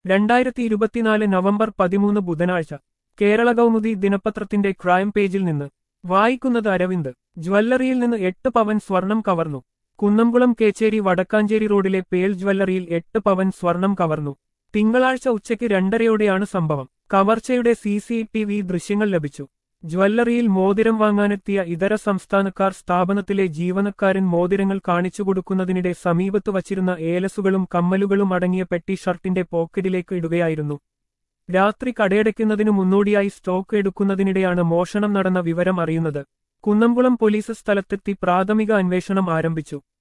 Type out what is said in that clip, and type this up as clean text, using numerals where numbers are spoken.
2024 November 13 ബുധനാഴ്ച കേരള കൗമുദി ദിനപത്രത്തിന്റെ crime പേജിൽ നിന്ന് വായിക്കുന്നത് അരവിന്ദ്. ജ്വല്ലറിയിൽ നിന്ന് 8 പവൻ സ്വർണം കവർന്നു. കുന്നംകുളം കേച്ചേരി വടക്കാഞ്ചേരി റോഡിലെ പേൾ ജ്വല്ലറിയിൽ 8 പവൻ സ്വർണം കവർന്നു. തിങ്കളാഴ്ച ഉച്ചയ്ക്ക് 2:30യോടെയാണ് സംഭവം. കവർച്ചയുടെ CCTV ദൃശ്യങ്ങൾ ലഭിച്ചു. ജ്വല്ലറിയിൽ മോതിരം വാങ്ങാനെത്തിയ ഇതര സംസ്ഥാനക്കാർ സ്ഥാപനത്തിലെ ജീവനക്കാരൻ മോതിരങ്ങൾ കാണിച്ചുകൊടുക്കുന്നതിനിടെ സമീപത്ത് വച്ചിരുന്ന ഏലസുകളും കമ്മലുകളും അടങ്ങിയ പെട്ടി ഷർട്ടിന്റെ പോക്കറ്റിലേക്ക് ഇടുകയായിരുന്നു. രാത്രി കടയടയ്ക്കുന്നതിനു മുന്നോടിയായി സ്റ്റോക്ക് എടുക്കുന്നതിനിടെയാണ് മോഷണം നടന്ന വിവരം അറിയുന്നത്. കുന്നംകുളം പോലീസ് സ്ഥലത്തെത്തി പ്രാഥമിക അന്വേഷണം ആരംഭിച്ചു.